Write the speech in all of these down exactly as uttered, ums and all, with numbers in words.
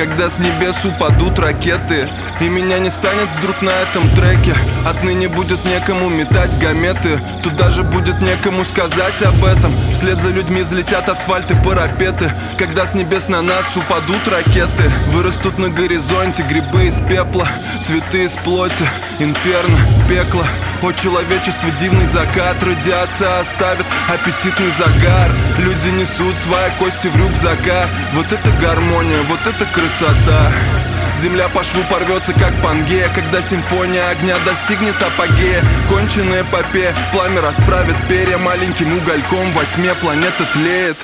когда с небес упадут ракеты, и меня не станет вдруг на этом треке. Отныне будет некому метать гаметы, тут даже будет некому сказать об этом. Вслед за людьми взлетят асфальт и парапеты, когда с небес на нас упадут ракеты. Вырастут на горизонте грибы из пепла, цветы из плоти, инферно, пекло. О, человечество, дивный закат, радиация оставит аппетитный загар. Люди несут свои кости в рюкзака. Вот это гармония, вот это красота. Земля по шву порвется, как Пангея, когда симфония огня достигнет апогея. Конченая эпопея, пламя расправит перья, маленьким угольком во тьме планета тлеет.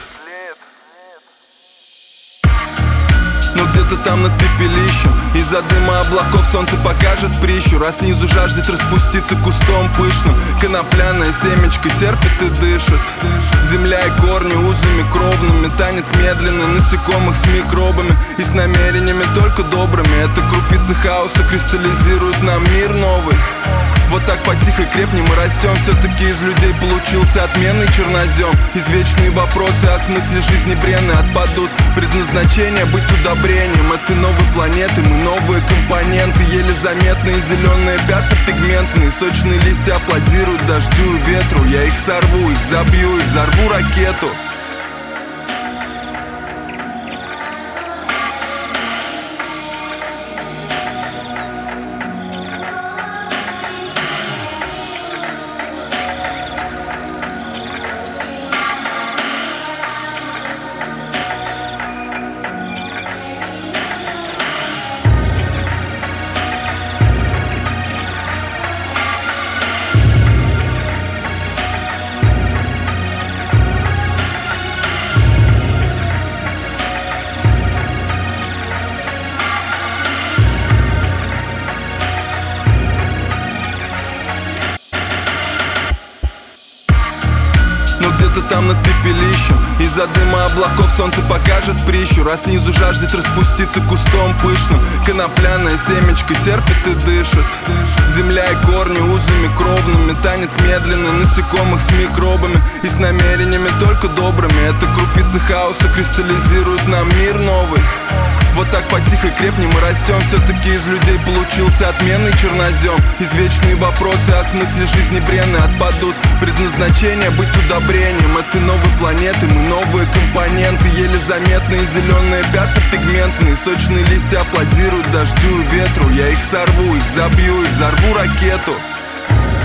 Но где-то там над пепелищем из-за дыма облаков солнце покажет прищур, а снизу жаждет распуститься кустом пышным. Конопляная семечко терпит и дышит. Земля и корни узами кровными, танец медленный насекомых с микробами и с намерениями только добрыми. Это крупицы хаоса кристаллизируют нам мир новый. Вот так потихо крепнем и растем. Все-таки из людей получился отменный чернозем. Извечные вопросы о смысле жизни бренны отпадут. Предназначение быть удобрением этой новой планеты. Мы новые компоненты, еле заметные зеленые пятна пигментные. Сочные листья аплодируют дождю и ветру. Я их сорву, их забью, их взорву ракету. Но где-то там над пепелищем из-за дыма облаков солнце покажет прищур, а снизу жаждет распуститься кустом пышным. Конопляная семечко терпит и дышит. Земля и корни узами кровными, танец медленный насекомых с микробами и с намерениями только добрыми. Это крупицы хаоса кристаллизируют нам мир новый. Вот так потихо крепнем и растем. Все-таки из людей получился отменный чернозем. Извечные вопросы о смысле жизни бренны отпадут. Предназначение быть удобрением этой новой планеты. Мы новые компоненты, еле заметные зеленые пятна пигментные. Сочные листья аплодируют дождю и ветру. Я их сорву, их забью, их взорву ракету.